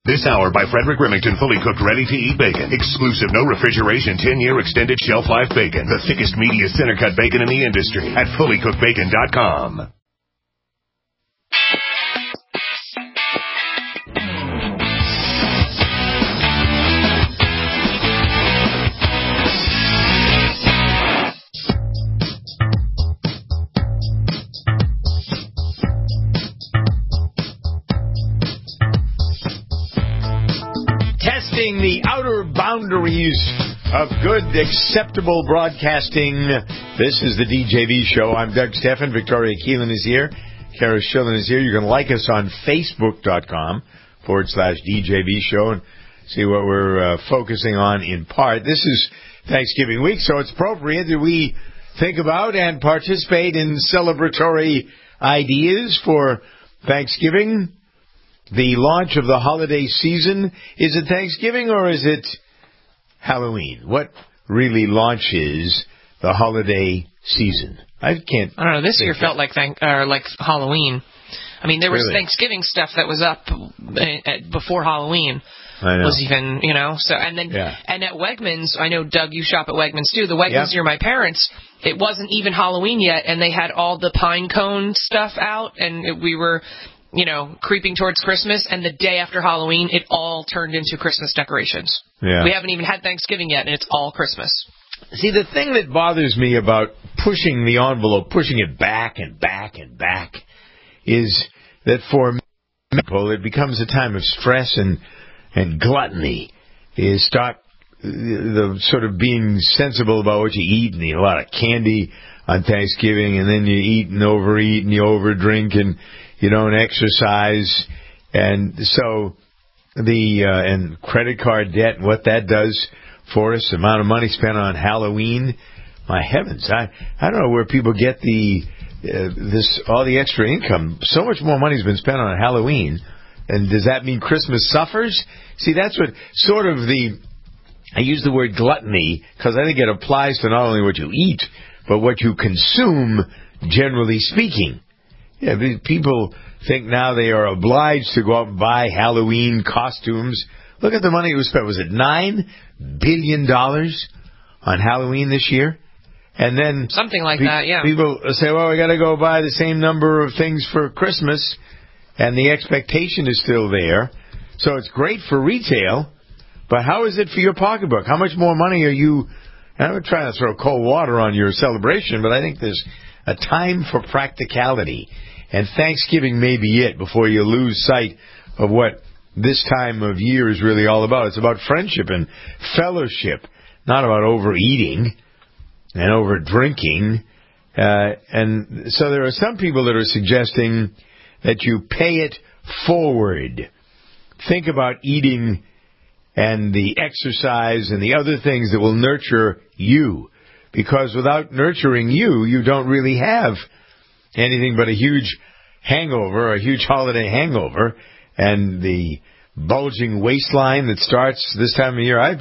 This hour by Frederick Remington, fully cooked, ready-to-eat bacon. Exclusive, no refrigeration, 10-year extended shelf life bacon. The thickest, meatiest center-cut bacon in the industry at fullycookedbacon.com. The outer boundaries of good, acceptable broadcasting. This is the DJV Show. I'm Doug Steffen. Victoria Keelan is here. Kara Schillen is here. You can like us on Facebook.com/DJV Show and see what we're focusing on in part. This is Thanksgiving week, so it's appropriate that we think about and participate in celebratory ideas for Thanksgiving. The launch of the holiday season. Is it Thanksgiving or is it Halloween? What really launches the holiday season? I don't know. This year felt like Halloween. I mean, there was really? Thanksgiving stuff that was up before Halloween. I know. Was even, so, and then, and at Wegmans, I know, Doug, you shop at Wegmans too. The Wegmans near my parents, it wasn't even Halloween yet, and they had all the pine cone stuff out, and we were, creeping towards Christmas, and the day after Halloween, it all turned into Christmas decorations. Yeah. We haven't even had Thanksgiving yet, and it's all Christmas. See, the thing that bothers me about pushing the envelope, pushing it back and back and back, is that for people, it becomes a time of stress and gluttony. You start the sort of being sensible about what you eat, and you eat a lot of candy on Thanksgiving, and then you eat and overeat, and you overdrink, and you don't exercise, and so and credit card debt, what that does for us, the amount of money spent on Halloween, my heavens, I don't know where people get all the extra income. So much more money's been spent on Halloween, and does that mean Christmas suffers? See, that's what sort of I use the word gluttony because I think it applies to not only what you eat, but what you consume, generally speaking. Yeah, people think now they are obliged to go out and buy Halloween costumes. Look at the money that was spent. Was it $9 billion on Halloween this year? And then something like that, yeah. People say, well, we got to go buy the same number of things for Christmas, and the expectation is still there. So it's great for retail, but how is it for your pocketbook? How much more money are you... I'm not trying to throw cold water on your celebration, but I think there's a time for practicality. And Thanksgiving may be it before you lose sight of what this time of year is really all about. It's about friendship and fellowship, not about overeating and overdrinking. And so there are some people that are suggesting that you pay it forward. Think about eating and the exercise and the other things that will nurture you. Because without nurturing you, you don't really have anything but a huge hangover, a huge holiday hangover, and the bulging waistline that starts this time of year. I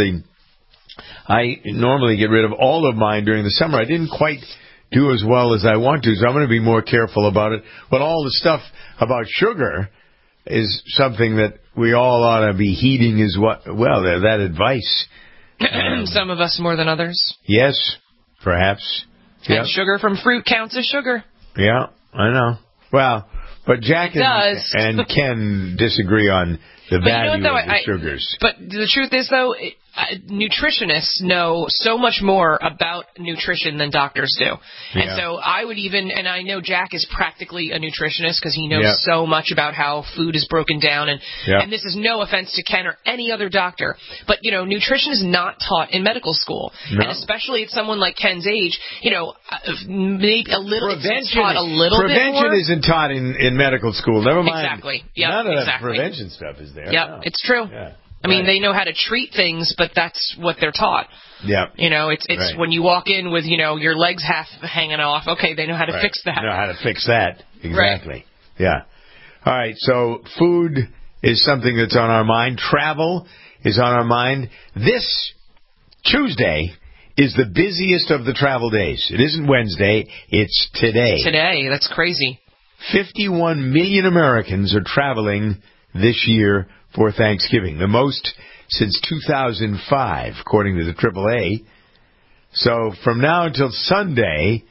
normally get rid of all of mine during the summer. I didn't quite do as well as I want to, so I'm going to be more careful about it. But all the stuff about sugar is something that we all ought to be heeding as well. That advice. Some of us more than others. Yes, perhaps. And sugar from fruit counts as sugar. Yeah, I know. Well, but Jack and Ken disagree on the value of the sugars. But the truth is, though, nutritionists know so much more about nutrition than doctors do. Yeah. And so I would and I know Jack is practically a nutritionist because he knows so much about how food is broken down. And this is no offense to Ken or any other doctor, but, nutrition is not taught in medical school. No. And especially at someone like Ken's age, maybe a little, it's taught a little bit more. Prevention isn't taught in medical school. Never mind. Exactly. Yep, none of that prevention stuff is there. Yep, no. It's true. Yeah. I mean, they know how to treat things, but that's what they're taught. Yeah. It's when you walk in with, your legs half hanging off, okay, they know how to fix that. They know how to fix that. Exactly. Right. Yeah. All right, so food is something that's on our mind. Travel is on our mind. This Tuesday is the busiest of the travel days. It isn't Wednesday, it's today. Today, that's crazy. 51 million Americans are traveling this year for Thanksgiving. The most since 2005, according to the AAA. So from now until Sunday,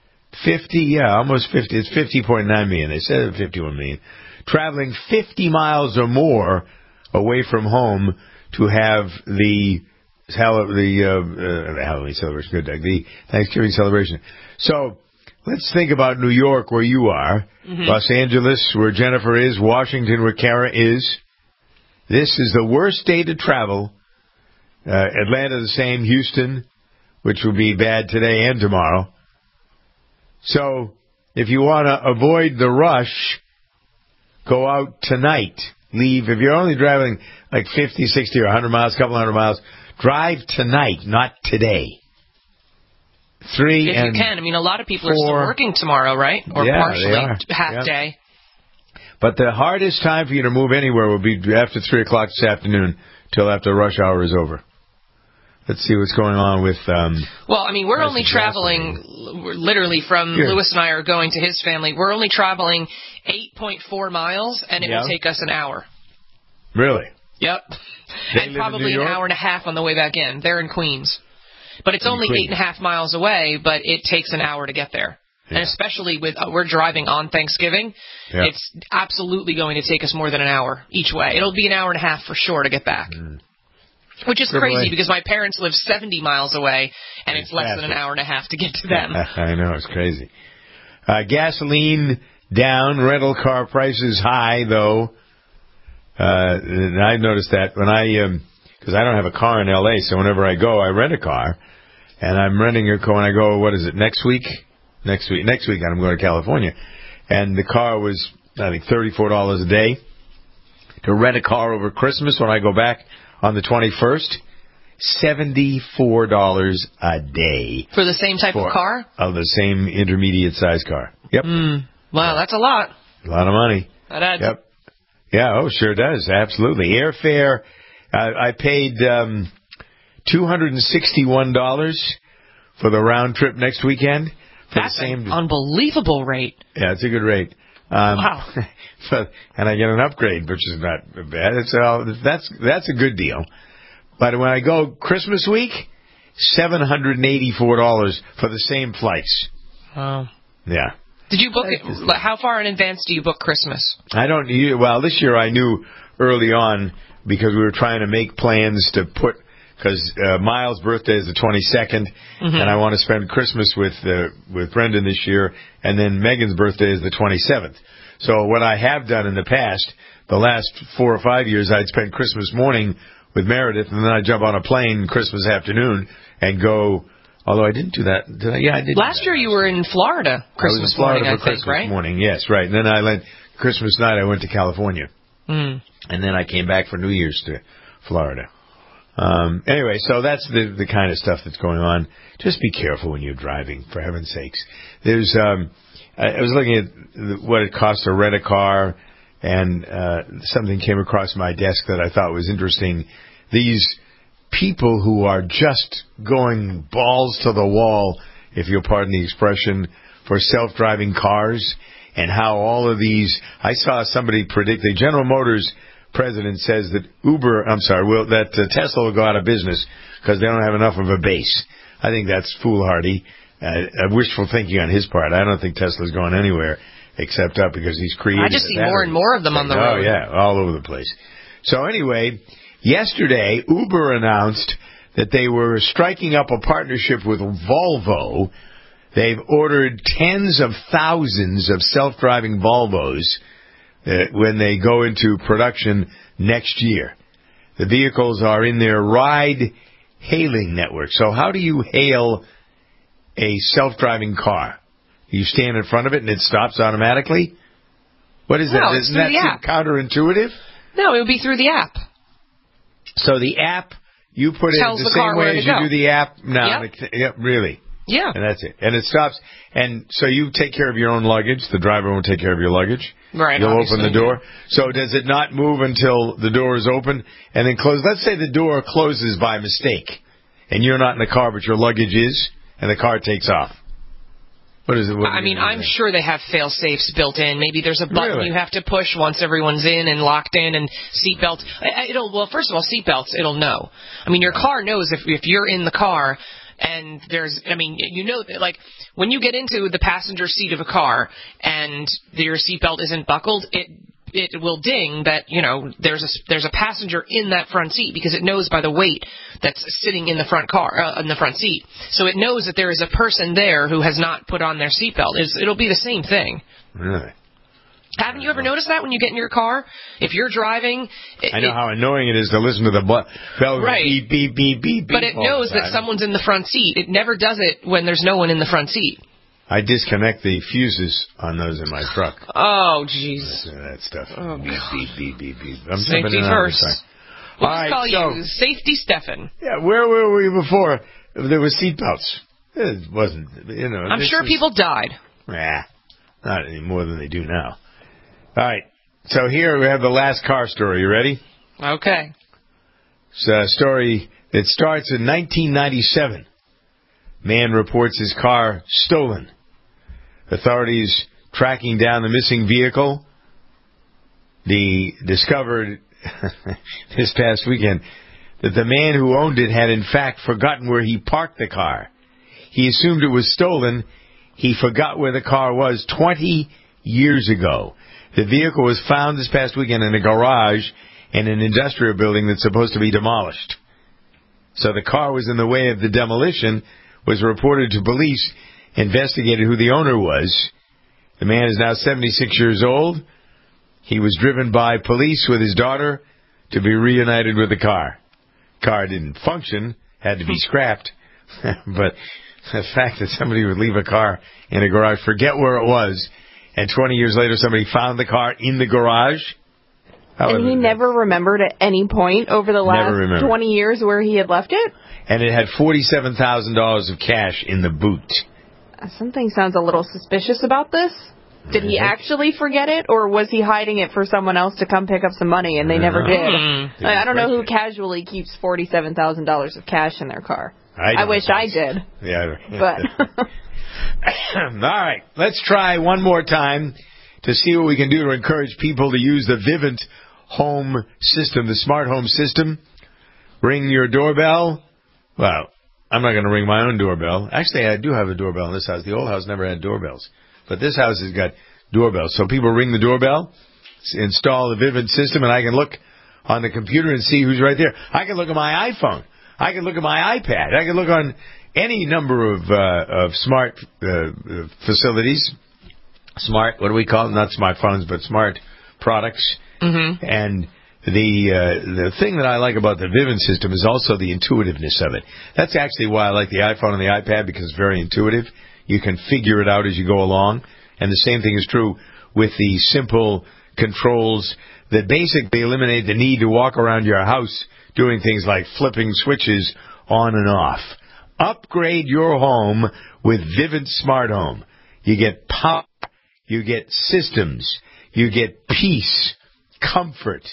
almost 50, it's 50.9 million. They said it 51 million. Traveling 50 miles or more away from home to have the Halloween celebration, good, Doug, the Thanksgiving celebration. So let's think about New York, where you are, Los Angeles, where Jennifer is, Washington, where Kara is. This is the worst day to travel. Atlanta, the same. Houston, which will be bad today and tomorrow. So if you want to avoid the rush, go out tonight. Leave. If you're only driving like 50, 60, or 100 miles, couple hundred miles, drive tonight, not today. If you can. I mean, a lot of people are still working tomorrow, right? Or partially, half day. But the hardest time for you to move anywhere will be after 3 o'clock this afternoon till after rush hour is over. Let's see what's going on with... well, I mean, we're only traveling, literally from Lewis and I are going to his family. We're only traveling 8.4 miles, and it will take us an hour. Really? Yep. And probably an hour and a half on the way back in. They're in Queens. But it's only 8.5 miles away, but it takes an hour to get there. Yeah. And especially with we're driving on Thanksgiving, it's absolutely going to take us more than an hour each way. It'll be an hour and a half for sure to get back. Which is crazy because my parents live 70 miles away, and it's less than an hour and a half to get to them. I know, it's crazy. Gasoline down, rental car prices high, though. And I noticed that when because I don't have a car in L.A., so whenever I go, I rent a car. And I'm renting a car when I go, next week? Next week I'm going to California. And the car was, I think, $34 a day. To rent a car over Christmas when I go back on the 21st, $74 a day. For the same type of car? Of the same intermediate-sized car. Yep. Wow, that's a lot. A lot of money. That adds. Yep. Yeah, sure does. Absolutely. Airfare, I paid $261 for the round trip next weekend. That's an unbelievable rate. Yeah, it's a good rate. Wow. And I get an upgrade, which is not bad. That's a good deal. But when I go Christmas week, $784 for the same flights. Wow. Yeah. Did you book it? How far in advance do you book Christmas? I don't. Well, this year I knew early on because we were trying to make plans to put. Because Miles' birthday is the 22nd, and I want to spend Christmas with Brendan this year, and then Megan's birthday is the 27th. So what I have done in the past, the last 4 or 5 years, I'd spend Christmas morning with Meredith, and then I'd jump on a plane Christmas afternoon and go. Although I didn't do that. Did I? Yeah, I did. Last year you were in Florida Christmas morning, I think, Christmas right? morning, yes, right. And then Christmas night I went to California. And then I came back for New Year's to Florida. Anyway, so that's the kind of stuff that's going on. Just be careful when you're driving, for heaven's sakes. There's, I was looking at what it costs to rent a car, and something came across my desk that I thought was interesting. These people who are just going balls to the wall, if you'll pardon the expression, for self-driving cars, and how all of these, I saw somebody predict, the General Motors president says that Tesla will go out of business because they don't have enough of a base. I think that's foolhardy, wishful thinking on his part. I don't think Tesla's going anywhere except up because he's created. I just see more and more of them on the road. Oh yeah, all over the place. So anyway, yesterday Uber announced that they were striking up a partnership with Volvo. They've ordered tens of thousands of self-driving Volvos when they go into production next year. The vehicles are in their ride-hailing network. So how do you hail a self-driving car? You stand in front of it and it stops automatically? What is that? Isn't that counterintuitive? No, it would be through the app. So the app, you put it the same way as you do the app? No, yep, really? Yeah. And that's it. And it stops. And so you take care of your own luggage. The driver won't take care of your luggage. Right. You'll open the door. So does it not move until the door is open and then close? Let's say the door closes by mistake and you're not in the car, but your luggage is, and the car takes off. What is it? I'm sure they have fail-safes built in. Maybe there's a button you have to push once everyone's in and locked in, and seatbelts. First of all, seatbelts, it'll know. I mean, your car knows if you're in the car and that, when you get into the passenger seat of a car and your seatbelt isn't buckled, it will ding that, there's a passenger in that front seat because it knows by the weight that's sitting in the front seat. So it knows that there is a person there who has not put on their seatbelt. It'll be the same thing. Really? Haven't you ever noticed that when you get in your car? If you're driving... I know how annoying it is to listen to the bell beep, beep, beep, beep, beep. But it knows that someone's in the front seat. It never does it when there's no one in the front seat. I disconnect the fuses on those in my truck. Oh, jeez. That stuff. Oh, beep, beep, beep, beep, beep. I'm Safety first. We'll All right, call you Safety Stefan. Yeah, where were we before there was seatbelts? It wasn't, I'm sure people died. Not any more than they do now. All right, so here we have the last car story. You ready? Okay. It's a story that starts in 1997. Man reports his car stolen. Authorities tracking down the missing vehicle. Discovered this past weekend that the man who owned it had in fact forgotten where he parked the car. He assumed it was stolen. He forgot where the car was 20 years ago. The vehicle was found this past weekend in a garage in an industrial building that's supposed to be demolished. So the car was in the way of the demolition, was reported to police, investigated who the owner was. The man is now 76 years old. He was driven by police with his daughter to be reunited with the car. Car didn't function, had to be scrapped. But the fact that somebody would leave a car in a garage, forget where it was, and 20 years later somebody found the car in the garage. And he never remembered at any point over the last 20 years where he had left it? And it had $47,000 of cash in the boot. Something sounds a little suspicious about this. Did he actually forget it, or was he hiding it for someone else to come pick up some money and they never did? I don't know who casually keeps $47,000 of cash in their car. I wish I did. Yeah. But all right, let's try one more time to see what we can do to encourage people to use the Vivint home system, the smart home system. Ring your doorbell. Well, I'm not going to ring my own doorbell. Actually, I do have a doorbell in this house. The old house never had doorbells. But this house has got doorbells. So people ring the doorbell, install the Vivint system, and I can look on the computer and see who's right there. I can look at my iPhone. I can look at my iPad. I can look on any number of smart facilities. Smart, what do we call them? Not smartphones, but smart products. Mm-hmm. And the thing that I like about the Vivint system is also the intuitiveness of it. That's actually why I like the iPhone and the iPad, because it's very intuitive. You can figure it out as you go along. And the same thing is true with the simple controls that basically eliminate the need to walk around your house doing things like flipping switches on and off. Upgrade your home with Vivint Smart Home. You get power, you get systems, you get peace, comfort.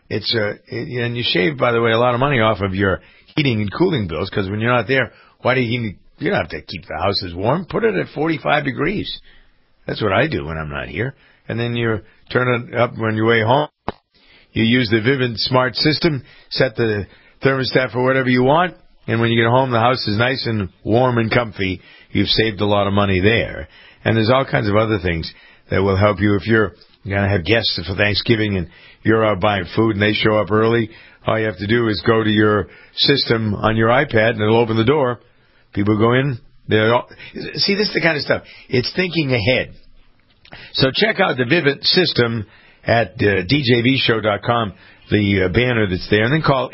And you shave, by the way, a lot of money off of your heating and cooling bills, because when you're not there, why do you don't have to keep the houses warm. Put it at 45 degrees. That's what I do when I'm not here. And then you turn it up when you're way home. You use the Vivint Smart System, set the thermostat for whatever you want, and when you get home, the house is nice and warm and comfy. You've saved a lot of money there. And there's all kinds of other things that will help you if you're going to have guests for Thanksgiving and you're out buying food and they show up early. All you have to do is go to your system on your iPad and it'll open the door. People go in. See, this is the kind of stuff. It's thinking ahead. So check out the Vivint system at djvshow.com, the banner that's there, and then call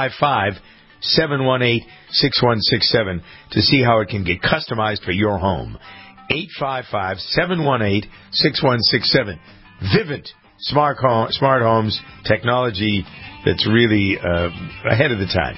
855-718-6167 to see how it can get customized for your home. 855-718-6167. Vivint Smart Homes, technology that's really ahead of the time.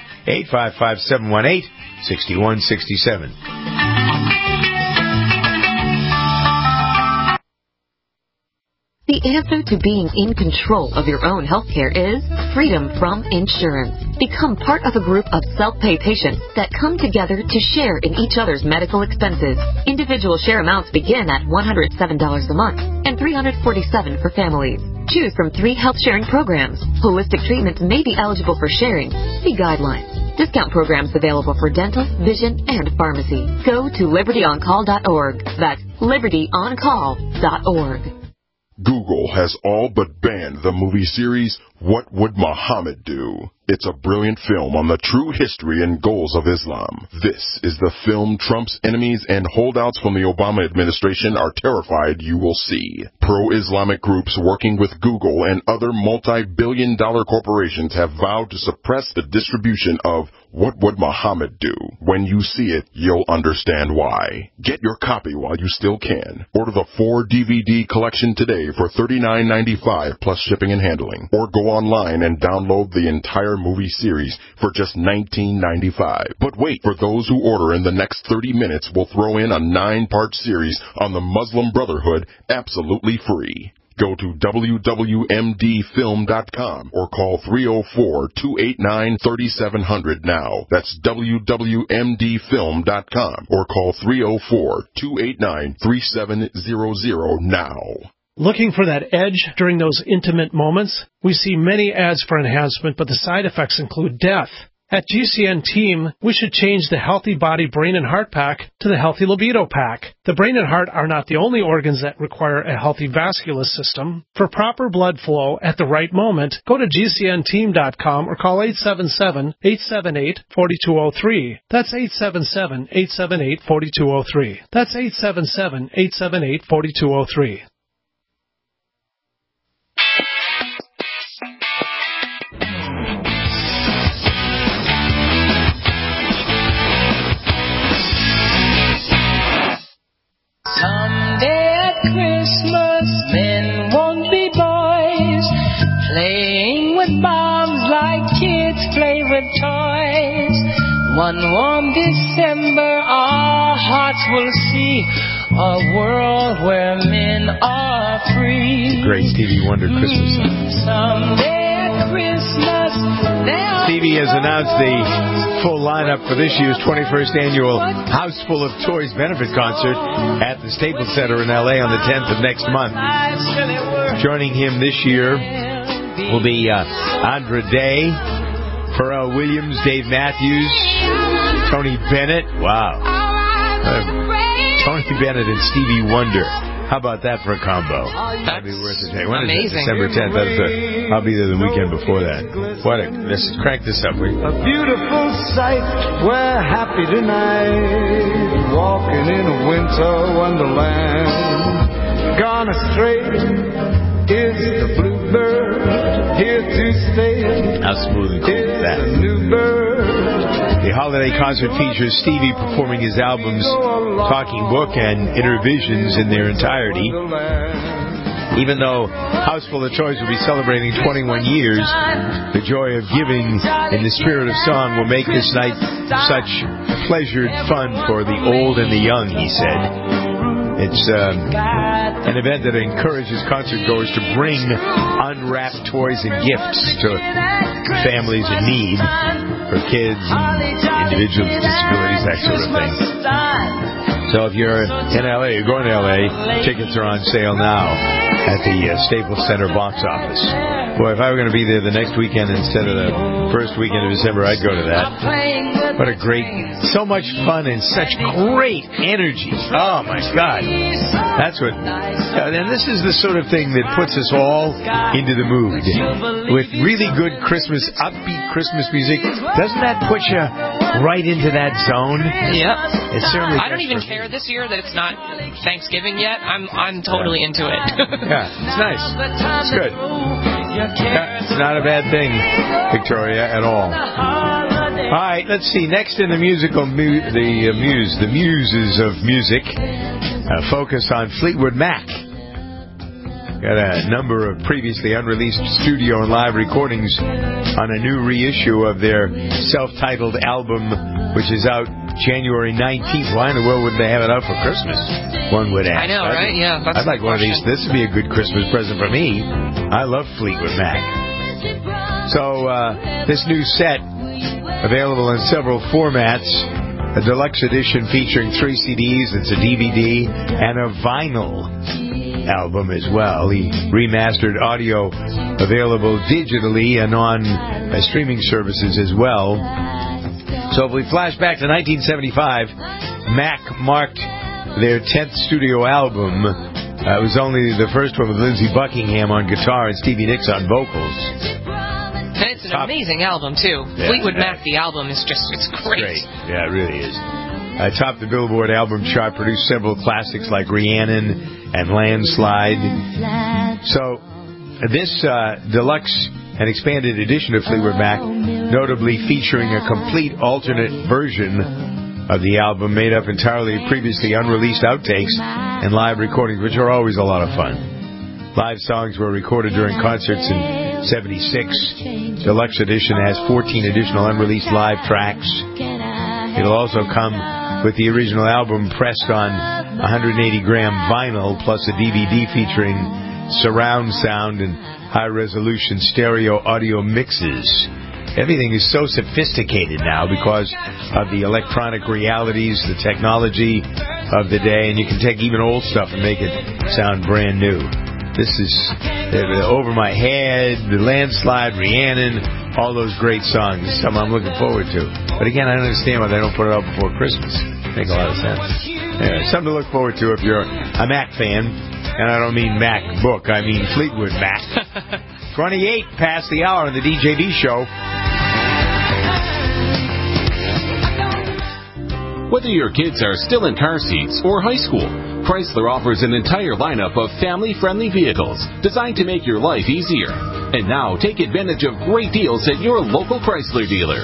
855-718-6167. The The answer to being in control of your own healthcare is freedom from insurance. Become part of a group of self-pay patients that come together to share in each other's medical expenses. Individual share amounts begin at $107 a month and $347 for families. Choose from 3 health-sharing programs. Holistic treatments may be eligible for sharing. See guidelines. Discount programs available for dental, vision, and pharmacy. Go to libertyoncall.org. That's libertyoncall.org. Google has all but banned the movie series What Would Muhammad Do? It's a brilliant film on the true history and goals of Islam. This is the film Trump's enemies and holdouts from the Obama administration are terrified you will see. Pro-Islamic groups working with Google and other multi-billion-dollar corporations have vowed to suppress the distribution of What Would Muhammad Do? When you see it, you'll understand why. Get your copy while you still can. Order the 4-DVD collection today for $39.95 plus shipping and handling. Or go online and download the entire movie series for just $19.95. But wait, for those who order in the next 30 minutes, we'll throw in a 9-part series on the Muslim Brotherhood absolutely free. Go to wwmdfilm.com or call 304-289-3700 now. That's wwmdfilm.com or call 304-289-3700 now. Looking for that edge during those intimate moments? We see many ads for enhancement, but the side effects include death. At GCN Team, we should change the Healthy Body, Brain, and Heart Pack to the Healthy Libido Pack. The brain and heart are not the only organs that require a healthy vascular system. For proper blood flow at the right moment, go to GCNteam.com or call 877-878-4203. That's 877-878-4203. That's 877-878-4203. Someday at Christmas, men won't be boys, playing with bombs like kids play with toys. One warm December, our hearts will see a world where men are free. Great Stevie Wonder Christmas song. Someday at Christmas, Stevie has announced the full lineup for this year's 21st annual House Full of Toys benefit concert at the Staples Center in L.A. on the 10th of next month. Joining him this year will be Andra Day, Pharrell Williams, Dave Matthews, Tony Bennett. Wow. Tony Bennett and Stevie Wonder. How about that for a combo? That'd be worth it. When amazing. Is that? December 10th. I'll be there the weekend before that. Let's crank this up. A beautiful sight. We're happy tonight, walking in a winter wonderland. Gone astray is the bluebird, here to stay. How smooth and cool is that? A new bird. The holiday concert features Stevie performing his albums Talking Book and Inner Visions in their entirety. Even though House Full of Toys will be celebrating 21 years, the joy of giving in the spirit of song will make this night such pleasured fun for the old and the young, he said. It's an event that encourages concertgoers to bring unwrapped toys and gifts to families in need, for kids and individuals with disabilities, that sort of thing. So if you're in L.A., you're going to L.A., tickets are on sale now at the Staples Center box office. Boy, if I were going to be there the next weekend instead of the first weekend of December, I'd go to that. What a great, so much fun and such great energy. Oh, my God. That's what, and this is the sort of thing that puts us all into the mood. With really good Christmas, upbeat Christmas music, doesn't that put you right into that zone? Yep. It certainly I don't even care this year that it's not Thanksgiving yet. I'm totally into it. Yeah, it's nice. It's good. Yeah, it's not a bad thing, Victoria, at all. All right, let's see. Next in the musical, the muses of music, focus on Fleetwood Mac. Got a number of previously unreleased studio and live recordings on a new reissue of their self-titled album, which is out January 19th. Why in the world wouldn't they have it out for Christmas? One would ask. I know, right? Yeah. I'd like one of these. This would be a good Christmas present for me. I love Fleetwood Mac. So, this new set, available in several formats. A deluxe edition featuring 3 CDs, it's a DVD, and a vinyl album as well. The remastered audio available digitally and on streaming services as well. So if we flash back to 1975, Mac marked their 10th studio album. It was only the first one with Lindsey Buckingham on guitar and Stevie Nicks on vocals. And it's an amazing album, too. Yeah, Fleetwood Mac, the album, is just, it's great. Yeah, it really is. Topped the Billboard album chart, produced several classics like Rhiannon and Landslide. So, this deluxe and expanded edition of Fleetwood Mac, notably featuring a complete alternate version of the album made up entirely of previously unreleased outtakes and live recordings, which are always a lot of fun. Live songs were recorded during concerts in 76. Deluxe edition has 14 additional unreleased live tracks. It'll also come with the original album pressed on 180-gram vinyl, plus a DVD featuring surround sound and high-resolution stereo audio mixes. Everything is so sophisticated now because of the electronic realities, the technology of the day, and you can take even old stuff and make it sound brand new. This is Over My Head, The Landslide, Rhiannon, all those great songs. Something I'm looking forward to. But again, I don't understand why they don't put it out before Christmas. Makes a lot of sense. Anyway, something to look forward to if you're a Mac fan. And I don't mean Mac book, I mean Fleetwood Mac. 28 past the hour on the DJB show. Whether your kids are still in car seats or high school, Chrysler offers an entire lineup of family-friendly vehicles designed to make your life easier. And now, take advantage of great deals at your local Chrysler dealer.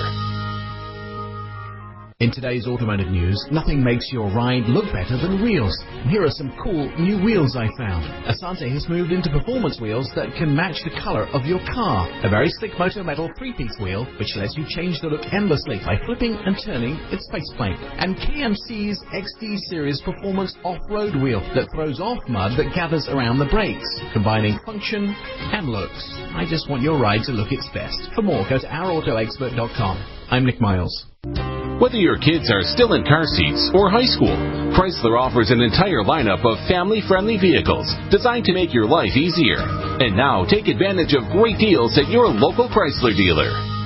In today's automotive news, nothing makes your ride look better than wheels. Here are some cool new wheels I found. Asante has moved into performance wheels that can match the color of your car. A very slick Moto Metal 3-piece wheel, which lets you change the look endlessly by flipping and turning its faceplate. And KMC's XD Series performance off-road wheel that throws off mud that gathers around the brakes, combining function and looks. I just want your ride to look its best. For more, go to ourautoexpert.com. I'm Nick Miles. Whether your kids are still in car seats or high school, Chrysler offers an entire lineup of family-friendly vehicles designed to make your life easier. And now, take advantage of great deals at your local Chrysler dealer.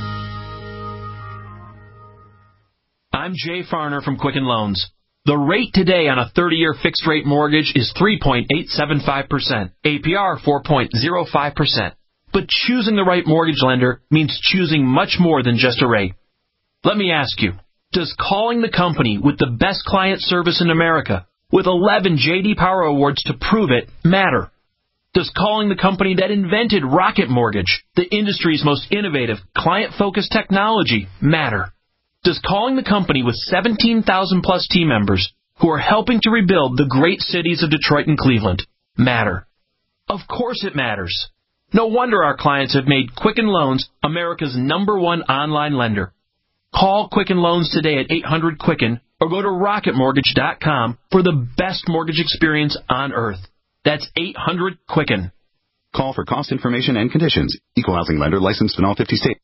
I'm Jay Farner from Quicken Loans. The rate today on a 30-year fixed-rate mortgage is 3.875%, APR 4.05%. But choosing the right mortgage lender means choosing much more than just a rate. Let me ask you, does calling the company with the best client service in America, with 11 J.D. Power Awards to prove it, matter? Does calling the company that invented Rocket Mortgage, the industry's most innovative, client-focused technology, matter? Does calling the company with 17,000-plus team members who are helping to rebuild the great cities of Detroit and Cleveland matter? Of course it matters. No wonder our clients have made Quicken Loans America's #1 online lender. Call Quicken Loans today at 800-QUICKEN or go to rocketmortgage.com for the best mortgage experience on earth. That's 800-QUICKEN. Call for cost information and conditions. Equal housing lender licensed in all 50 states.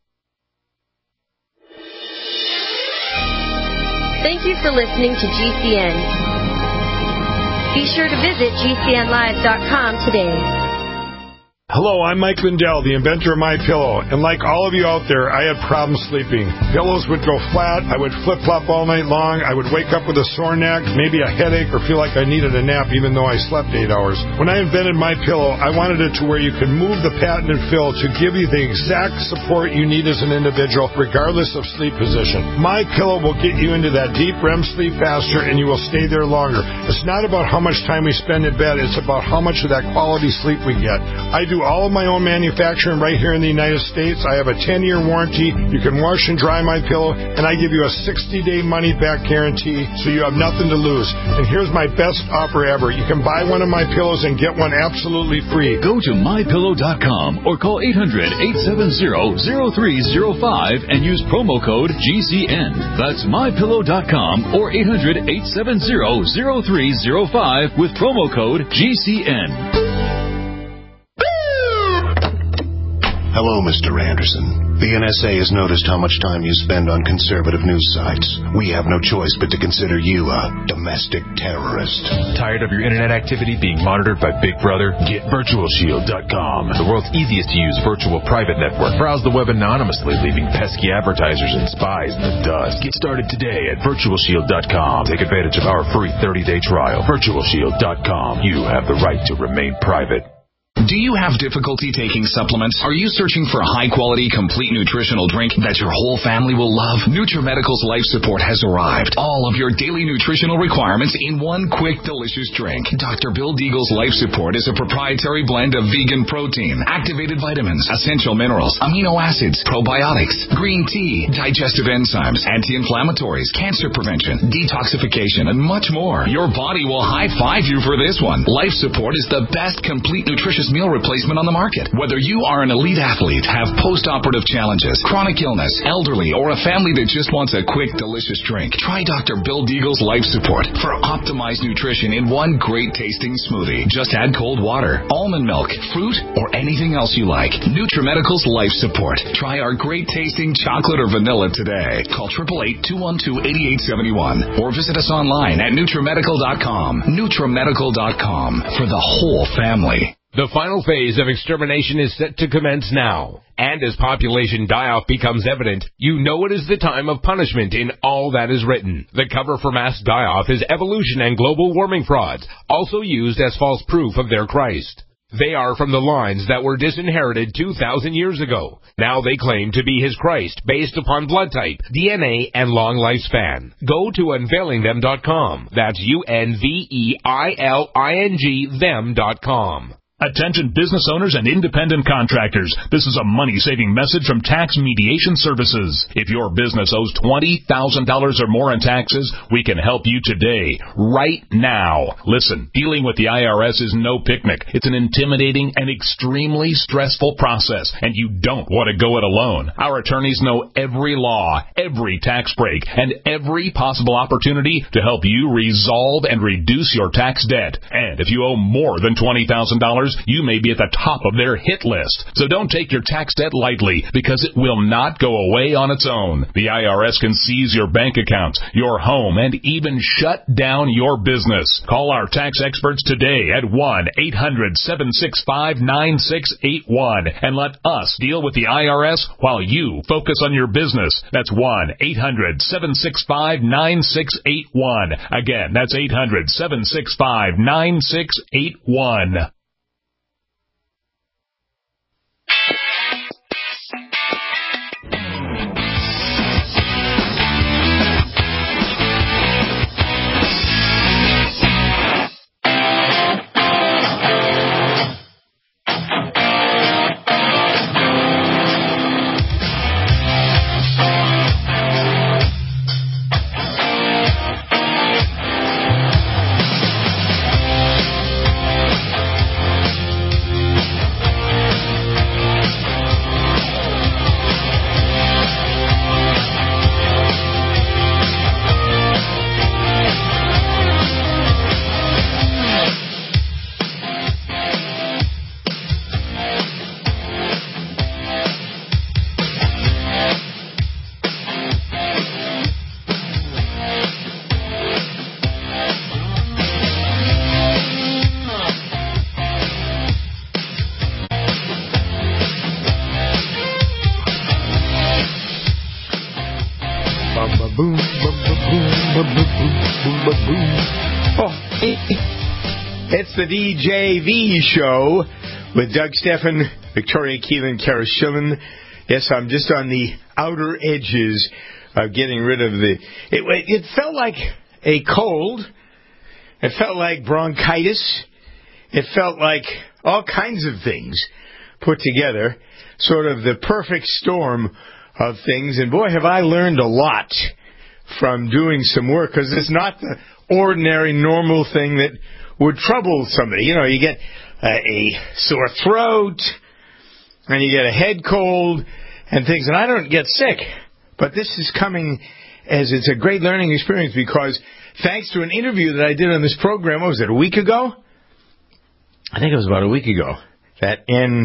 Thank you for listening to GCN. Be sure to visit GCNlive.com today. Hello, I'm Mike Lindell, the inventor of MyPillow, and like all of you out there, I had problems sleeping. Pillows would go flat, I would flip-flop all night long, I would wake up with a sore neck, maybe a headache, or feel like I needed a nap even though I slept 8 hours. When I invented MyPillow, I wanted it to where you could move the patented fill to give you the exact support you need as an individual, regardless of sleep position. MyPillow will get you into that deep REM sleep faster, and you will stay there longer. It's not about how much time we spend in bed, it's about how much of that quality sleep we get. I do do all of my own manufacturing right here in the United States. I have a 10-year warranty. You can wash and dry my pillow, and I give you a 60-day money-back guarantee, so you have nothing to lose. And here's my best offer ever. You can buy one of my pillows and get one absolutely free. Go to mypillow.com or call 800-870-0305 and use promo code GCN. That's mypillow.com or 800-870-0305 with promo code GCN. Hello, Mr. Anderson. The NSA has noticed how much time you spend on conservative news sites. We have no choice but to consider you a domestic terrorist. Tired of your internet activity being monitored by Big Brother? Get VirtualShield.com, the world's easiest to use virtual private network. Browse the web anonymously, leaving pesky advertisers and spies in the dust. Get started today at VirtualShield.com. Take advantage of our free 30-day trial. VirtualShield.com. You have the right to remain private. Do you have difficulty taking supplements? Are you searching for a high-quality, complete nutritional drink that your whole family will love? NutriMedical's Life Support has arrived. All of your daily nutritional requirements in one quick, delicious drink. Dr. Bill Deagle's Life Support is a proprietary blend of vegan protein, activated vitamins, essential minerals, amino acids, probiotics, green tea, digestive enzymes, anti-inflammatories, cancer prevention, detoxification, and much more. Your body will high-five you for this one. Life Support is the best complete nutritious meal replacement on the market. Whether you are an elite athlete, have post-operative challenges, chronic illness, elderly, or a family that just wants a quick, delicious drink, try Dr. Bill Deagle's Life Support for optimized nutrition in one great tasting smoothie. Just add cold water, almond milk, fruit, or anything else you like. NutriMedical's Life Support. Try our great tasting chocolate or vanilla today. Call 888-212-8871 or visit us online at NutriMedical.com. NutriMedical.com for the whole family. The final phase of extermination is set to commence now. And as population die-off becomes evident, you know it is the time of punishment in all that is written. The cover for mass die-off is evolution and global warming frauds, also used as false proof of their Christ. They are from the lines that were disinherited 2,000 years ago. Now they claim to be his Christ based upon blood type, DNA, and long lifespan. Go to unveilingthem.com. That's UNVEILING them.com. Attention business owners and independent contractors. This is a money-saving message from Tax Mediation Services. If your business owes $20,000 or more in taxes, we can help you today, right now. Listen, dealing with the IRS is no picnic. It's an intimidating and extremely stressful process, and you don't want to go it alone. Our attorneys know every law, every tax break, and every possible opportunity to help you resolve and reduce your tax debt. And if you owe more than $20,000, you may be at the top of their hit list. So don't take your tax debt lightly, because it will not go away on its own. The IRS can seize your bank accounts, your home, and even shut down your business. Call our tax experts today at 1-800-765-9681 and let us deal with the IRS while you focus on your business. That's 1-800-765-9681. Again, that's 800-765-9681. It's the DJV show with Doug Steffen, Victoria Keelan, Kara Schillen. Yes, I'm just on the outer edges of getting rid of the... It felt like a cold. It felt like bronchitis. It felt like all kinds of things put together sort of the perfect storm of things. And boy, have I learned a lot from doing some work, because it's not the ordinary, normal thing that would trouble somebody. You know, you get a sore throat, and you get a head cold, and things. And I don't get sick, but this is coming as it's a great learning experience, because thanks to an interview that I did on this program, what was it, a week ago? I think it was about a week ago. That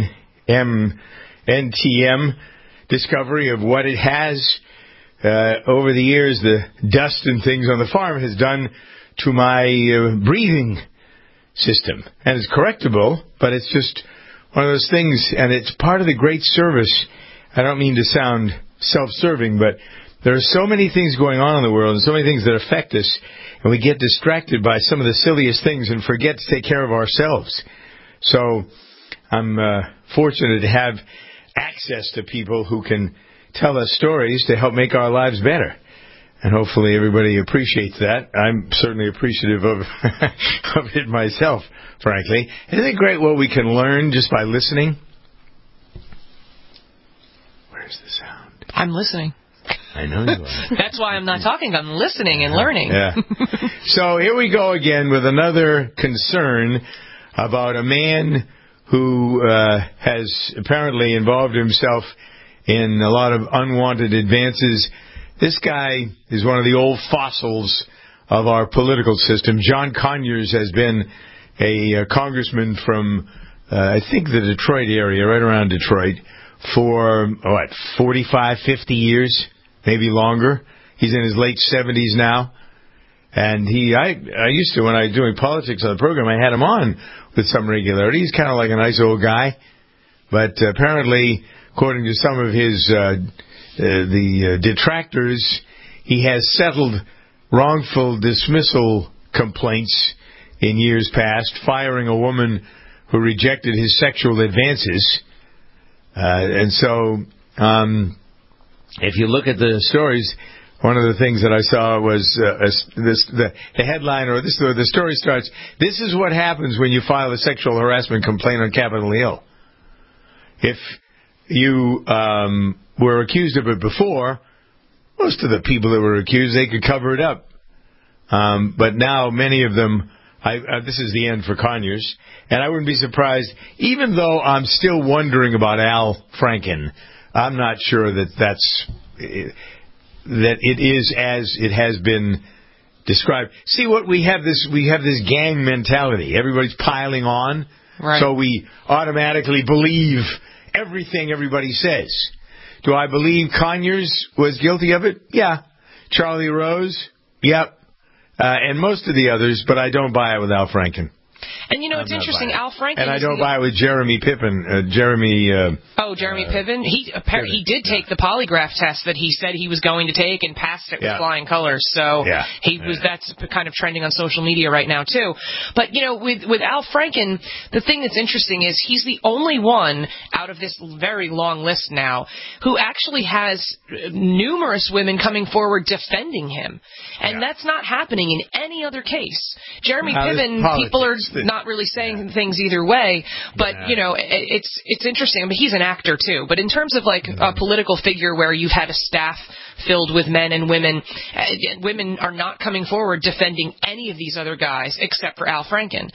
NTM discovery of what it has over the years, the dust and things on the farm has done to my breathing system. And it's correctable, but it's just one of those things, and it's part of the great service. I don't mean to sound self-serving, but there are so many things going on in the world and so many things that affect us, and we get distracted by some of the silliest things and forget to take care of ourselves. So I'm fortunate to have access to people who can tell us stories to help make our lives better. And hopefully everybody appreciates that. I'm certainly appreciative of it myself, frankly. Isn't it great what we can learn just by listening? Where's the sound? I'm listening. I know you are. That's why I'm not talking. I'm listening and learning. Yeah. So here we go again with another concern about a man who has apparently involved himself in a lot of unwanted advances. This guy is one of the old fossils of our political system. John Conyers has been a congressman from, I think, the Detroit area, right around Detroit, for, 45, 50 years, maybe longer. He's in his late 70s now. And I used to, when I was doing politics on the program, I had him on with some regularity. He's kind of like a nice old guy. But apparently, according to some of his the detractors, he has settled wrongful dismissal complaints in years past, firing a woman who rejected his sexual advances. And so, if you look at the stories, one of the things that I saw was the headline, or the story starts, "This is what happens when you file a sexual harassment complaint on Capitol Hill. If you were accused of it before, most of the people that were accused, they could cover it up. But now many of them, this is the end for Conyers, and I wouldn't be surprised, even though I'm still wondering about Al Franken, I'm not sure that it is as it has been described. See, what we have this gang mentality. Everybody's piling on, right. So we automatically believe everything everybody says. Do I believe Conyers was guilty of it? Yeah. Charlie Rose? Yep. And most of the others, but I don't buy it with Al Franken. And you know, it's interesting, Al Franken... And I don't buy it with Jeremy Piven. Jeremy Piven? He did take the polygraph test that he said he was going to take and passed it with flying colors. So that's kind of trending on social media right now, too. But, you know, with Al Franken, the thing that's interesting is he's the only one out of this very long list now who actually has numerous women coming forward defending him. And that's not happening in any other case. Jeremy Piven, people are not really saying things either way, but you know, it's interesting. I mean, he's an actor too, but in terms of like a political figure where you've had a staff filled with men and women, women are not coming forward defending any of these other guys except for Al Franken.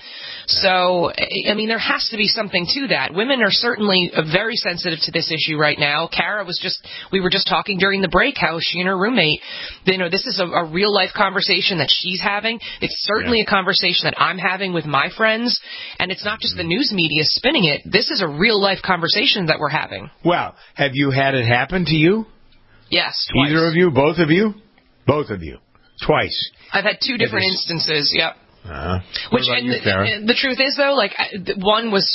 So, I mean, there has to be something to that. Women are certainly very sensitive to this issue right now. Kara we were just talking during the break how she and her roommate, you know, this is a real life conversation that she's having. It's certainly a conversation that I'm having with my friends, and it's not just the news media spinning it. This is a real life conversation that we're having. Well, have you had it happen to you? Yes, twice. Either of you? Both of you? Both of you. Twice. I've had two different instances, yep. Which, and the truth is, though, like, one was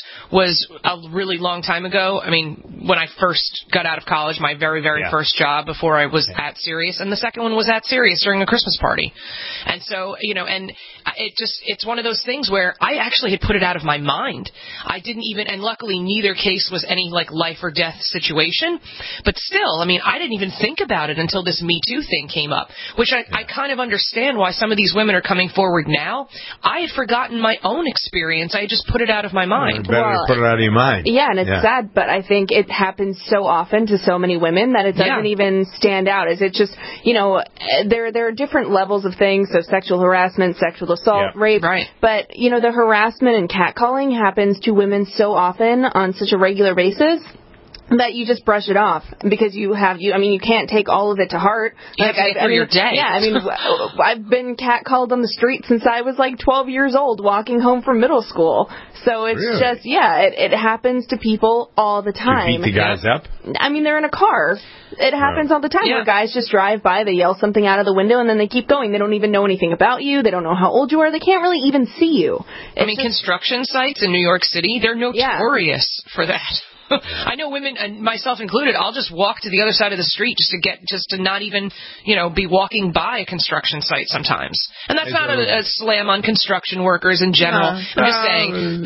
a really long time ago. I mean, when I first got out of college, my very, very first job before I was at Sirius, and the second one was at Sirius during a Christmas party. And so, you know, and it's one of those things where I actually had put it out of my mind. I didn't even, and luckily neither case was any, like, life or death situation. But still, I mean, I didn't even think about it until this Me Too thing came up, which I kind of understand why some of these women are coming forward now. I had forgotten my own experience. I just put it out of my mind. Better put it out of your mind. Yeah, and it's sad, but I think it happens so often to so many women that it doesn't even stand out. Is it just, there are different levels of things, so sexual harassment, sexual assault, rape. Right. But, the harassment and catcalling happens to women so often on such a regular basis that you just brush it off because you can't take all of it to heart. You have to get through your day. Yeah, I've been catcalled on the street since I was like 12 years old walking home from middle school. So it's just, it happens to people all the time. You beat the guys up? They're in a car. It happens all the time where guys just drive by, they yell something out of the window, and then they keep going. They don't even know anything about you. They don't know how old you are. They can't really even see you. Construction sites in New York City, they're notorious for that. I know women, and myself included, I'll just walk to the other side of the street just to not even, be walking by a construction site sometimes. And that's not a slam on construction workers in general. I'm just saying,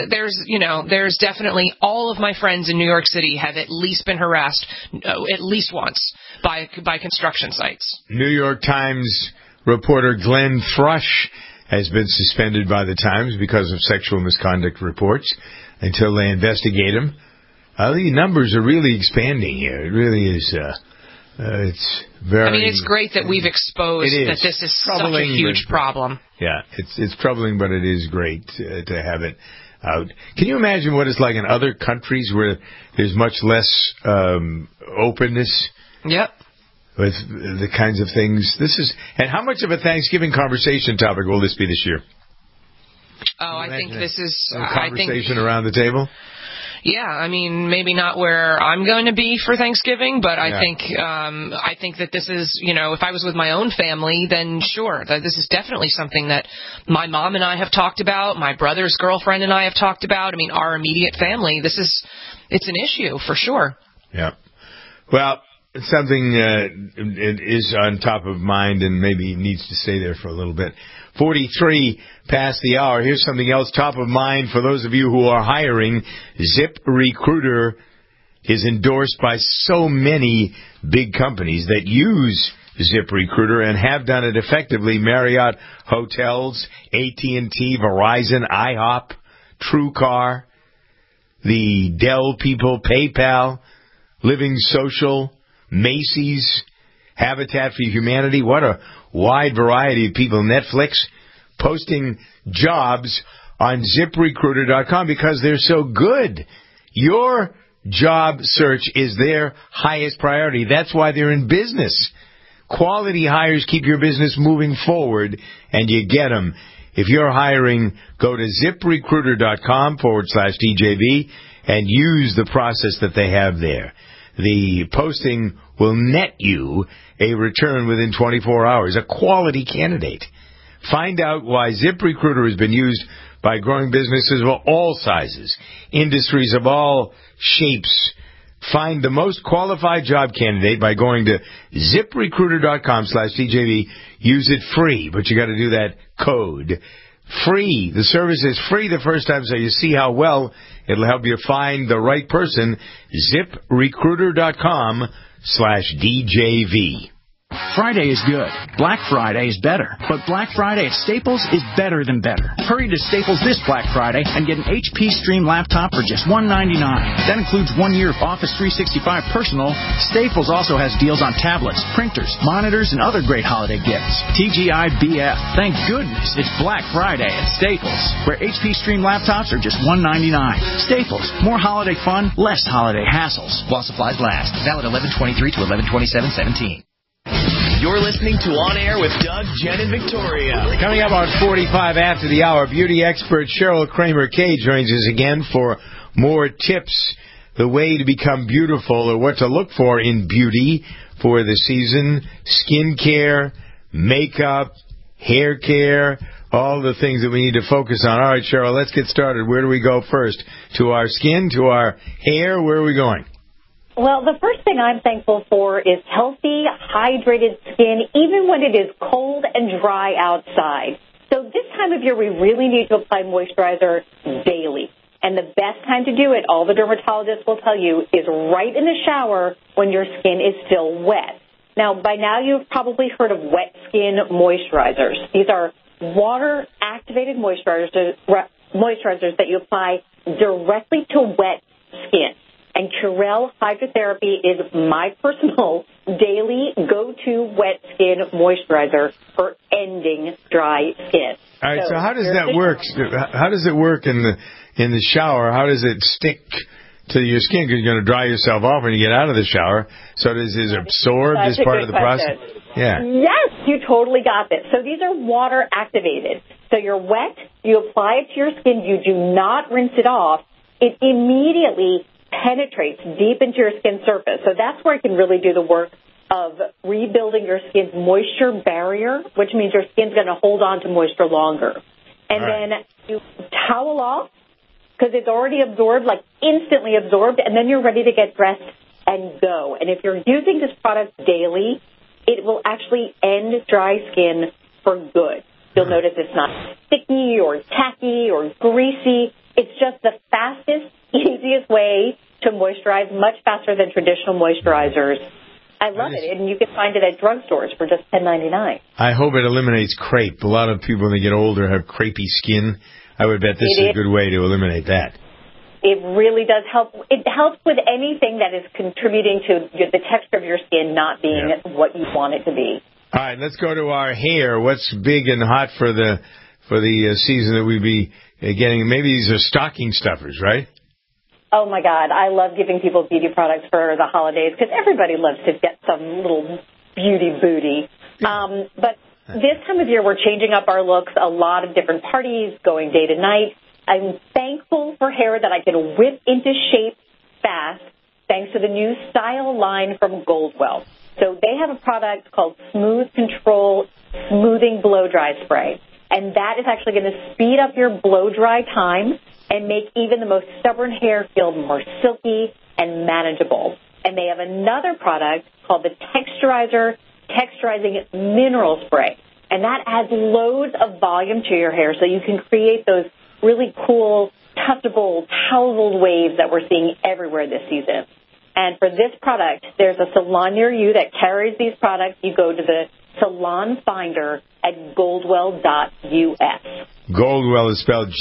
there's definitely all of my friends in New York City have at least been harassed at least once by construction sites. New York Times reporter Glenn Thrush has been suspended by the Times because of sexual misconduct reports until they investigate him. The numbers are really expanding here. It really is. It's very. It's great that we've exposed that this is such a huge problem. Yeah, it's troubling, but it is great to have it out. Can you imagine what it's like in other countries where there's much less openness? Yep. With the kinds of things and how much of a Thanksgiving conversation topic will this be this year? Oh, I think this is a conversation around the table. Yeah, maybe not where I'm going to be for Thanksgiving, but I think that this is, if I was with my own family, then sure, that this is definitely something that my mom and I have talked about, my brother's girlfriend and I have talked about. Our immediate family, it's an issue for sure. Yeah. Well, it's something it is on top of mind and maybe needs to stay there for a little bit. 43 past the hour. Here's something else top of mind for those of you who are hiring. ZipRecruiter is endorsed by so many big companies that use ZipRecruiter and have done it effectively. Marriott Hotels, AT&T, Verizon, IHOP, TrueCar, the Dell people, PayPal, Living Social, Macy's, Habitat for Humanity. What a wide variety of people. Netflix posting jobs on ZipRecruiter.com because they're so good. Your job search is their highest priority. That's why they're in business. Quality hires keep your business moving forward, and you get them. If you're hiring, go to ZipRecruiter.com/DJB and use the process that they have there. The posting will net you a return within 24 hours, a quality candidate. Find out why ZipRecruiter has been used by growing businesses of all sizes, industries of all shapes. Find the most qualified job candidate by going to ZipRecruiter.com/DJB. Use it free, but you got to do that code. Free. The service is free the first time, so you see how well it'll help you find the right person. ZipRecruiter.com/DJV. Friday is good. Black Friday is better. But Black Friday at Staples is better than better. Hurry to Staples this Black Friday and get an HP Stream laptop for just $199. That includes 1 year of Office 365 Personal. Staples also has deals on tablets, printers, monitors, and other great holiday gifts. TGIBF. Thank goodness it's Black Friday at Staples, where HP Stream laptops are just $199. Staples. More holiday fun, less holiday hassles. While supplies last. Valid 11/23 to 11/27/17. You're listening to On Air with Doug, Jen, and Victoria. Coming up on 45 after the hour, beauty expert Cheryl Kramer-Kay joins us again for more tips, the way to become beautiful or what to look for in beauty for the season, skin care, makeup, hair care, all the things that we need to focus on. All right, Cheryl, let's get started. Where do we go first? To our skin, to our hair? Where are we going? Well, the first thing I'm thankful for is healthy, hydrated skin, even when it is cold and dry outside. So this time of year, we really need to apply moisturizer daily. And the best time to do it, all the dermatologists will tell you, is right in the shower when your skin is still wet. Now, by now, you've probably heard of wet skin moisturizers. These are water-activated moisturizers that you apply directly to wet skin. And Curel Hydrotherapy is my personal daily go-to wet skin moisturizer for ending dry skin. All right, so how does that work? How does it work in the shower? How does it stick to your skin? Because you're going to dry yourself off when you get out of the shower. So does it absorb as part of the process? Yeah. Yes, you totally got this. So these are water activated. So you're wet, you apply it to your skin, you do not rinse it off. It immediately penetrates deep into your skin surface. So that's where it can really do the work of rebuilding your skin's moisture barrier, which means your skin's going to hold on to moisture longer. And then you towel off because it's already absorbed, like instantly absorbed, and then you're ready to get dressed and go. And if you're using this product daily, it will actually end dry skin for good. You'll notice it's not sticky or tacky or greasy. It's just the fastest, easiest way to moisturize, much faster than traditional moisturizers. I love it, and you can find it at drugstores for just $10.99. I hope it eliminates crepe. A lot of people, when they get older, have crepey skin. I would bet this is a good way to eliminate that. It really does help. It helps with anything that is contributing to the texture of your skin not being what you want it to be. All right, let's go to our hair. What's big and hot for the season that we'd be getting? Maybe these are stocking stuffers, right? Oh, my God. I love giving people beauty products for the holidays because everybody loves to get some little beauty booty. But this time of year, we're changing up our looks. A lot of different parties, going day to night. I'm thankful for hair that I can whip into shape fast thanks to the new style line from Goldwell. So they have a product called Smooth Control Smoothing Blow Dry Spray. And that is actually going to speed up your blow dry time and make even the most stubborn hair feel more silky and manageable. And they have another product called the Texturizing Mineral Spray. And that adds loads of volume to your hair so you can create those really cool, touchable, tousled waves that we're seeing everywhere this season. And for this product, there's a salon near you that carries these products. You go to the salon finder at goldwell.us. Goldwell is spelled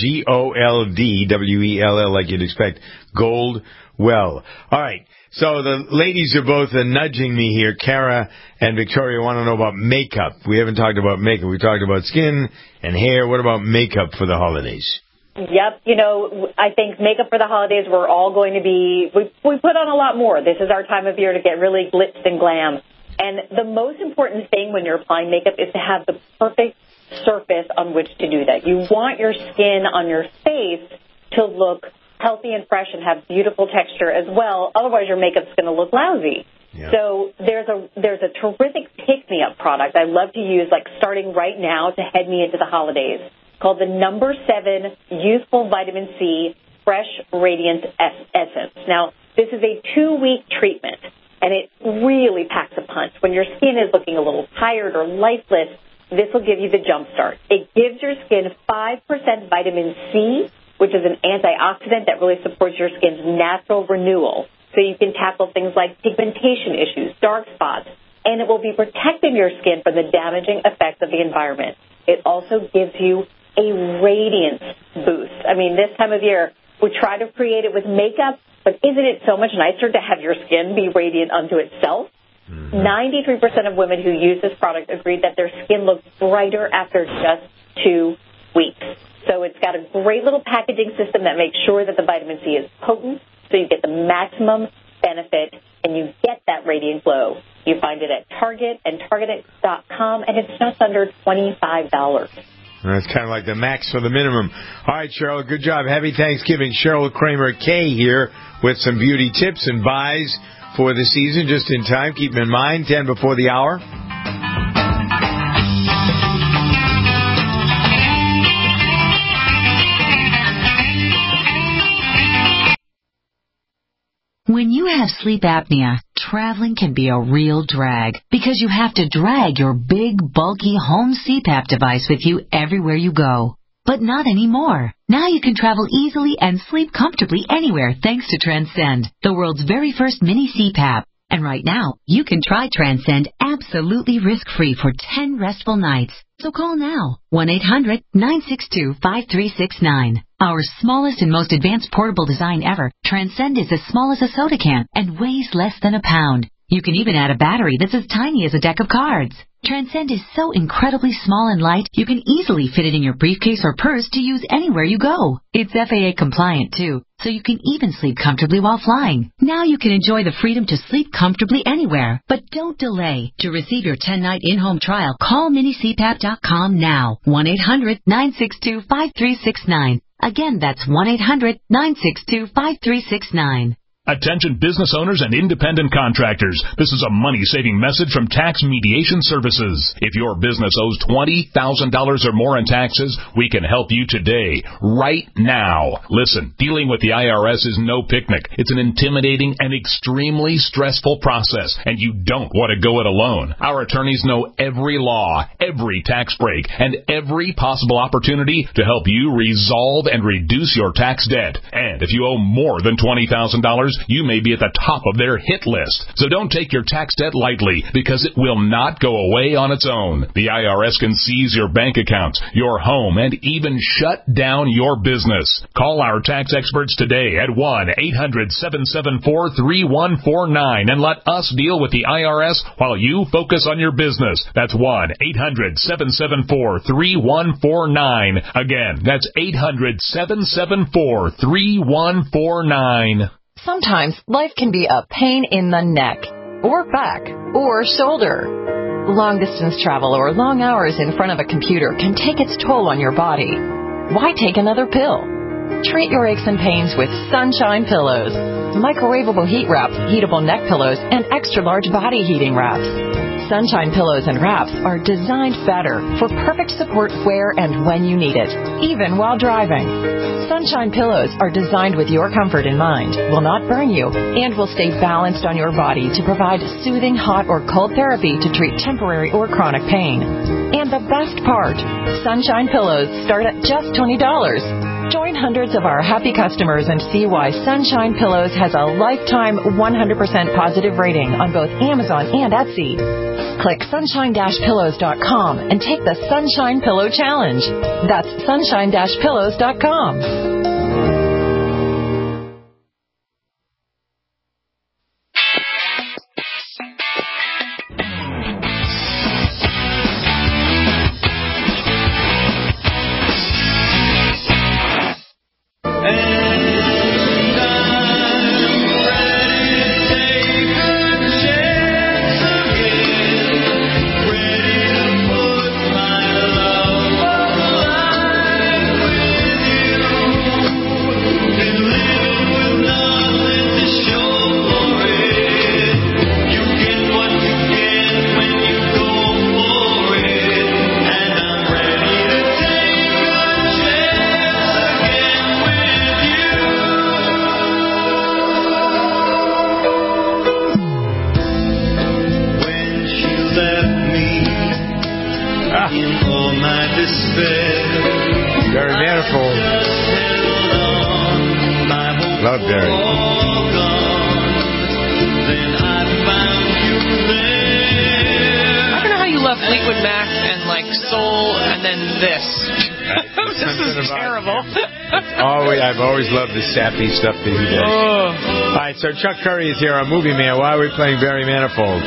Goldwell, like you'd expect. Goldwell. All right. So the ladies are both nudging me here. Kara and Victoria want to know about makeup. We haven't talked about makeup. We talked about skin and hair. What about makeup for the holidays? Yep. You know, I think makeup for the holidays, we're all going to be, we put on a lot more. This is our time of year to get really glitz and glam. And the most important thing when you're applying makeup is to have the perfect surface on which to do that. You want your skin on your face to look healthy and fresh and have beautiful texture as well. Otherwise, your makeup's going to look lousy. Yeah. So there's a terrific pick-me-up product I love to use, like starting right now to head me into the holidays, called the No. 7 Youthful Vitamin C Fresh Radiant Essence. Now, this is a 2-week treatment, and it really packs a punch. When your skin is looking a little tired or lifeless, this will give you the jump start. It gives your skin 5% vitamin C, which is an antioxidant that really supports your skin's natural renewal. So you can tackle things like pigmentation issues, dark spots, and it will be protecting your skin from the damaging effects of the environment. It also gives you a radiance boost. I mean, this time of year, we try to create it with makeup, but isn't it so much nicer to have your skin be radiant unto itself? 93% of women who use this product agreed that their skin looks brighter after just 2 weeks. So it's got a great little packaging system that makes sure that the vitamin C is potent, so you get the maximum benefit and you get that radiant glow. You find it at Target and Target.com, and it's just under $25. That's kind of like the max for the minimum. All right, Cheryl, good job. Happy Thanksgiving. Cheryl Kramer K here with some beauty tips and buys for the season, just in time. Keep them in mind, 10 before the hour. When you have sleep apnea, traveling can be a real drag because you have to drag your big, bulky home CPAP device with you everywhere you go. But not anymore. Now you can travel easily and sleep comfortably anywhere thanks to Transcend, the world's very first mini CPAP. And right now, you can try Transcend absolutely risk-free for 10 restful nights. So call now, 1-800-962-5369. Our smallest and most advanced portable design ever, Transcend is as small as a soda can and weighs less than a pound. You can even add a battery that's as tiny as a deck of cards. Transcend is so incredibly small and light, you can easily fit it in your briefcase or purse to use anywhere you go. It's FAA compliant, too, so you can even sleep comfortably while flying. Now you can enjoy the freedom to sleep comfortably anywhere. But don't delay. To receive your 10-night in-home trial, call minicpap.com now. 1-800-962-5369. Again, that's 1-800-962-5369. Attention business owners and independent contractors. This is a money-saving message from Tax Mediation Services. If your business owes $20,000 or more in taxes, we can help you today, right now. Listen, dealing with the IRS is no picnic. It's an intimidating and extremely stressful process, and you don't want to go it alone. Our attorneys know every law, every tax break, and every possible opportunity to help you resolve and reduce your tax debt. And if you owe more than $20,000, you may be at the top of their hit list. So don't take your tax debt lightly, because it will not go away on its own. The IRS can seize your bank accounts, your home, and even shut down your business. Call our tax experts today at 1-800-774-3149 and let us deal with the IRS while you focus on your business. That's 1-800-774-3149. Again, that's 800-774-3149. Sometimes life can be a pain in the neck, or back, or shoulder. Long-distance travel or long hours in front of a computer can take its toll on your body. Why take another pill? Treat your aches and pains with Sunshine Pillows. Microwavable heat wraps, heatable neck pillows, and extra-large body heating wraps. Sunshine Pillows and Wraps are designed better for perfect support where and when you need it, even while driving. Sunshine Pillows are designed with your comfort in mind, will not burn you, and will stay balanced on your body to provide soothing hot or cold therapy to treat temporary or chronic pain. And the best part, Sunshine Pillows start at just $20. Join hundreds of our happy customers and see why Sunshine Pillows has a lifetime 100% positive rating on both Amazon and Etsy. Click sunshine-pillows.com and take the Sunshine Pillow Challenge. That's sunshine-pillows.com. Sappy stuff that he does. Oh. All right, so Chuck Curry is here on Movie Man. Why are we playing Barry Manifold?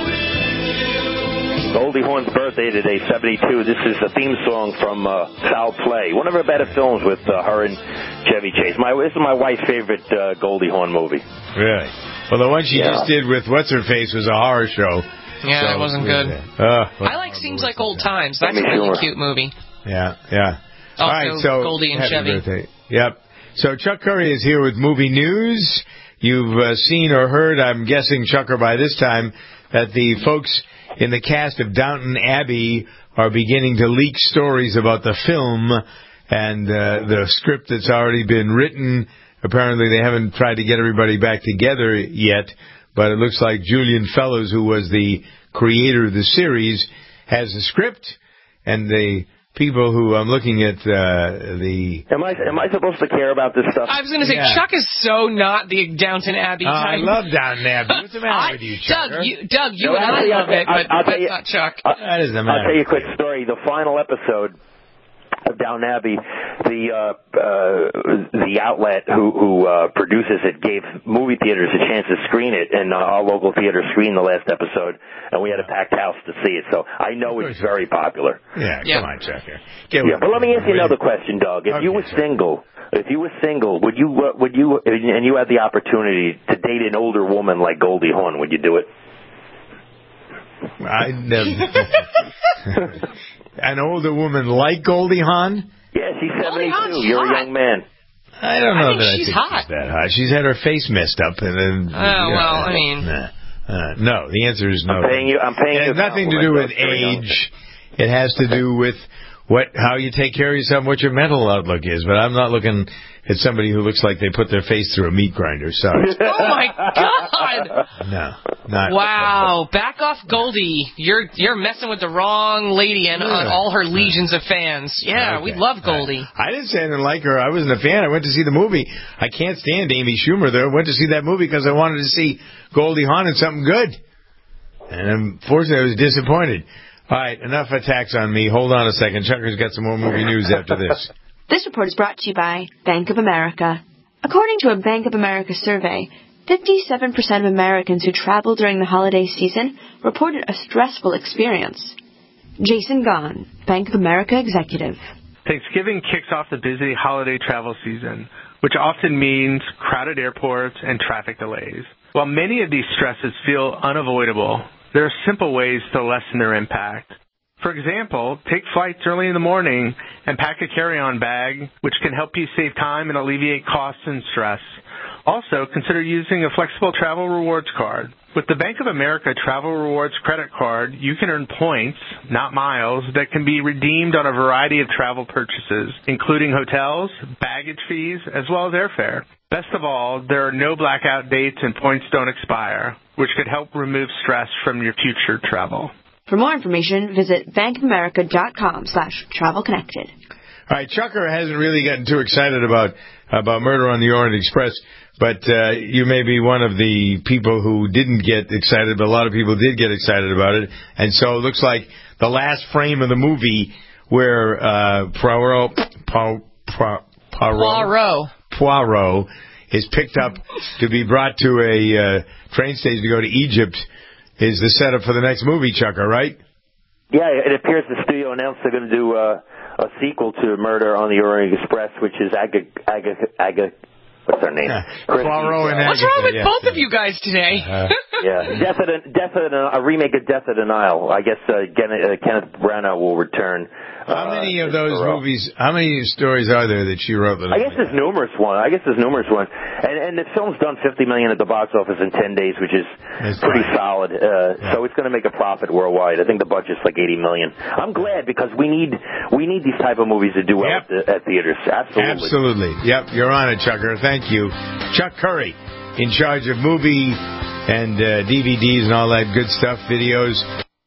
Goldie Hawn's birthday today, 72. This is the theme song from Foul Play. One of her better films with her and Chevy Chase. This is my wife's favorite Goldie Hawn movie. Really? Well, the one she just did with What's-Her-Face was a horror show. Yeah, so, it wasn't good. I like Seems Like Old Times. That's a really cute movie. Yeah, yeah. Also, all right, so Goldie and Chevy. Birthday. Yep. So Chuck Curry is here with movie news. You've seen or heard, I'm guessing, Chucker, by this time, that the folks in the cast of Downton Abbey are beginning to leak stories about the film and the script that's already been written. Apparently they haven't tried to get everybody back together yet, but it looks like Julian Fellows, who was the creator of the series, has the script, and the people who I'm looking at the. Am I supposed to care about this stuff? I was going to say Chuck is so not the Downton Abbey type. I love Downton Abbey. What's the matter with you, Chuck? Doug, you and I love it, but that's not Chuck. That doesn't matter. I'll tell you a quick story. The final episode of Downton Abbey, the outlet who produces it gave movie theaters a chance to screen it, and our local theater screened the last episode, and we had a packed house to see it. So I know it's very popular. Yeah, come on, Chuck. But let me ask you another question, Doug. If you were single, would you, and you had the opportunity to date an older woman like Goldie Hawn, would you do it? I never. An older woman like Goldie Hawn? Yeah, she's 72. You're a young man. I don't know that she's I think hot. she's that hot. She's had her face messed up, and then. No. The answer is no. I'm paying you. It has nothing to do with age. It has to do with how you take care of yourself, what your mental outlook is. But I'm not looking at somebody who looks like they put their face through a meat grinder. Sorry. Oh my God! No, not. Wow, back off, Goldie. You're messing with the wrong lady and all her legions of fans. Yeah, Okay. we love Goldie. I didn't say I didn't like her. I wasn't a fan. I went to see the movie. I can't stand Amy Schumer, though. I went to see that movie because I wanted to see Goldie Hawn in something good. And unfortunately, I was disappointed. All right, enough attacks on me. Hold on a second. Chucker's got some more movie news after this. This report is brought to you by Bank of America. According to a Bank of America survey, 57% of Americans who travel during the holiday season reported a stressful experience. Jason Gahn, Bank of America executive. Thanksgiving kicks off the busy holiday travel season, which often means crowded airports and traffic delays. While many of these stresses feel unavoidable, there are simple ways to lessen their impact. For example, take flights early in the morning and pack a carry-on bag, which can help you save time and alleviate costs and stress. Also, consider using a flexible travel rewards card. With the Bank of America Travel Rewards credit card, you can earn points, not miles, that can be redeemed on a variety of travel purchases, including hotels, baggage fees, as well as airfare. Best of all, there are no blackout dates and points don't expire, which could help remove stress from your future travel. For more information, visit bankofamerica.com/travelconnected. All right, Chucker hasn't really gotten too excited about Murder on the Orient Express, but you may be one of the people who didn't get excited, but a lot of people did get excited about it. And so it looks like the last frame of the movie where Poirot is picked up to be brought to a train station to go to Egypt is the setup for the next movie, Chucker, right? Yeah, it appears the studio announced they're going to do a sequel to Murder on the Orient Express, which is what's her name? What's wrong with both of you guys today? A remake of Death of the Nile. I guess Kenneth Branagh will return. How many of those movies? How many stories are there that she wrote? I guess there's numerous ones. And the film's done $50 million at the box office in 10 days, which is pretty solid. So it's going to make a profit worldwide. I think the budget's like $80 million. I'm glad because we need these type of movies to do well at theaters. Absolutely. Yep, you're on it, Chucker. Thank you, Chuck Curry, in charge of movie and DVDs and all that good stuff, videos.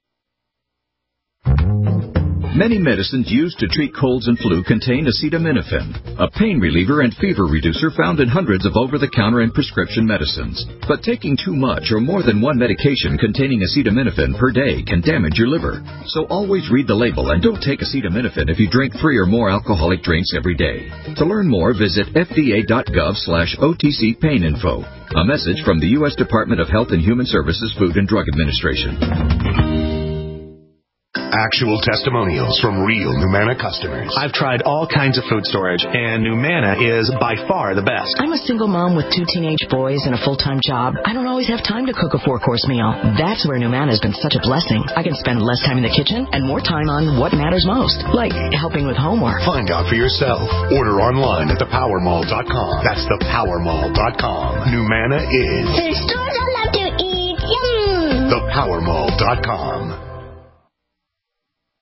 Many medicines used to treat colds and flu contain acetaminophen, a pain reliever and fever reducer found in hundreds of over-the-counter and prescription medicines. But taking too much or more than one medication containing acetaminophen per day can damage your liver. So always read the label and don't take acetaminophen if you drink 3 or more alcoholic drinks every day. To learn more, visit fda.gov/OTC pain info. A message from the U.S. Department of Health and Human Services Food and Drug Administration. Actual testimonials from real Numanna customers. I've tried all kinds of food storage, and Numanna is by far the best. I'm a single mom with 2 teenage boys and a full-time job. I don't always have time to cook a 4-course meal. That's where Numanna has been such a blessing. I can spend less time in the kitchen and more time on what matters most, like helping with homework. Find out for yourself. Order online at thepowermall.com. That's thepowermall.com. Numanna is... The stores I love to eat. Yum! thepowermall.com.